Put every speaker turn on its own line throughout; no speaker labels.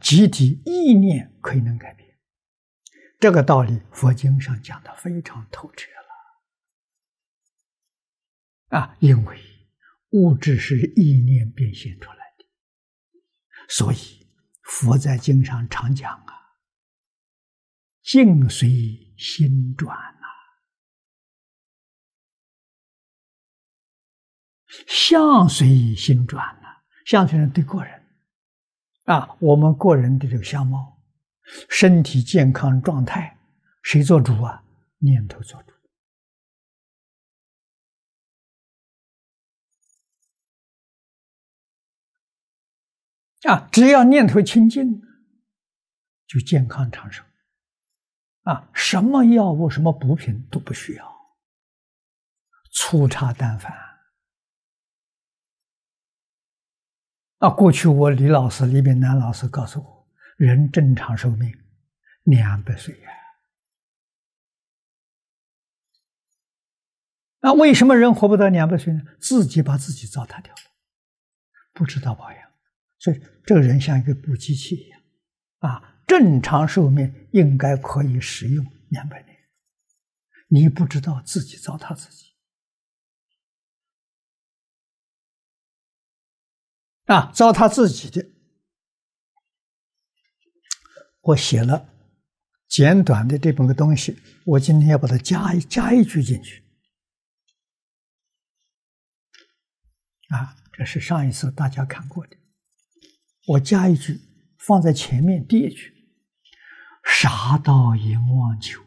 集体意念可以能改变。这个道理佛经上讲的非常透彻了因为物质是意念变现出来的，所以佛在经上常讲境随心转相随心转相随人对个人我们个人的这个相貌、身体健康状态，谁做主念头做主只要念头清净，就健康长寿什么药物、什么补品都不需要，粗茶淡饭过去我李炳南老师告诉我，人正常寿命200岁为什么人活不到200岁呢？自己把自己糟蹋掉了，不知道保养，所以这个人像一个部机器一样正常寿命应该可以使用200年，你不知道自己糟蹋自己糟蹋自己的，我写了简短的这么个东西，我今天要把它加一句进去这是上一次大家看过的，我加一句放在前面第一句：杀盗淫妄酒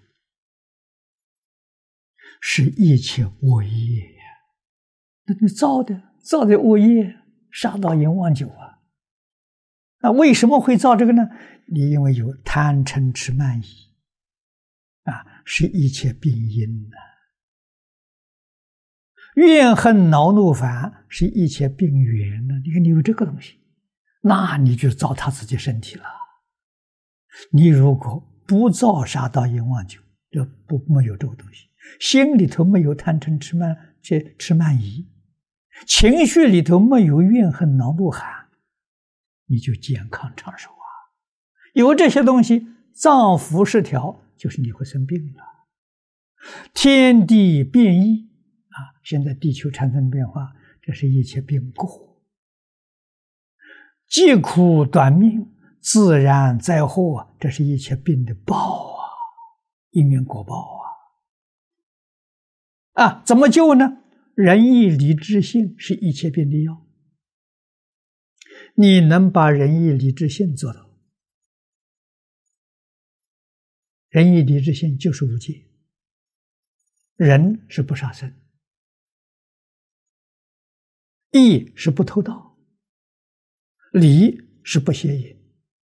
是一切恶业那你造的恶业，杀盗淫妄酒为什么会造这个呢？你因为有贪嗔痴慢疑是一切病因怨恨恼怒烦是一切病源你看你有这个东西，那你就糟蹋自己身体了。你如果不造杀盗淫妄酒，就没有这个东西，心里头没有贪嗔痴慢疑，情绪里头没有怨恨恼怒寒，你就健康长寿有这些东西，脏腑失调，就是你会生病了。天地变异现在地球产生变化，这是一切病果。疾苦短命，自然灾祸，这是一切病的报因缘果报怎么救呢？仁义礼智信是一切病的药，你能把仁义礼智信做到，仁义礼智信就是无戒，仁是不杀生，义是不偷盗，礼是不邪淫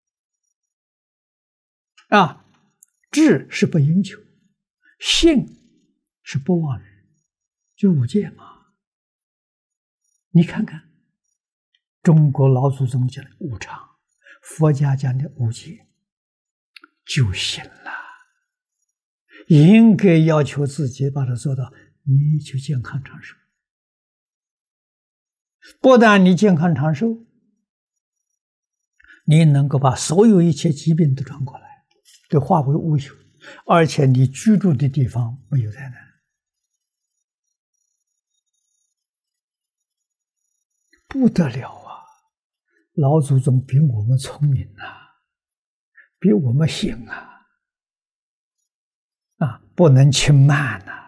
智是不应求，信是不妄语，就五戒嘛。你看看中国老祖宗讲的无常，佛家讲的无戒，就行了。应该要求自己把它做到，你就健康长寿。不但你健康长寿，你能够把所有一切疾病都转过来，都化为无有，而且你居住的地方没有灾难。不得了啊！老祖宗比我们聪明比我们行不能轻慢